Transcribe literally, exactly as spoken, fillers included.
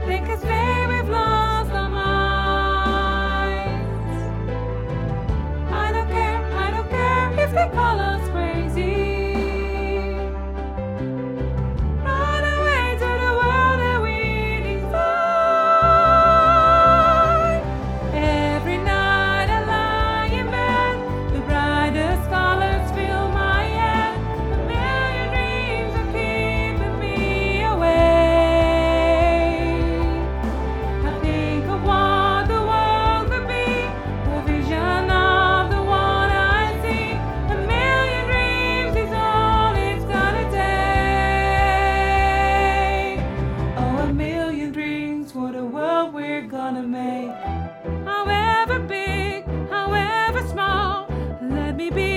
Think it's fair we've lost our minds. I don't care, I don't care if they call us crazy. Run away to the world that we design. Every night I lie in bed, the brightest colors fill my head. A million dreams are keeping me awake. I think of what the world could be, a vision of the one I see. A million dreams is all it's gonna take. Oh, a million dreams for the world we're gonna make. However big, however small, let me be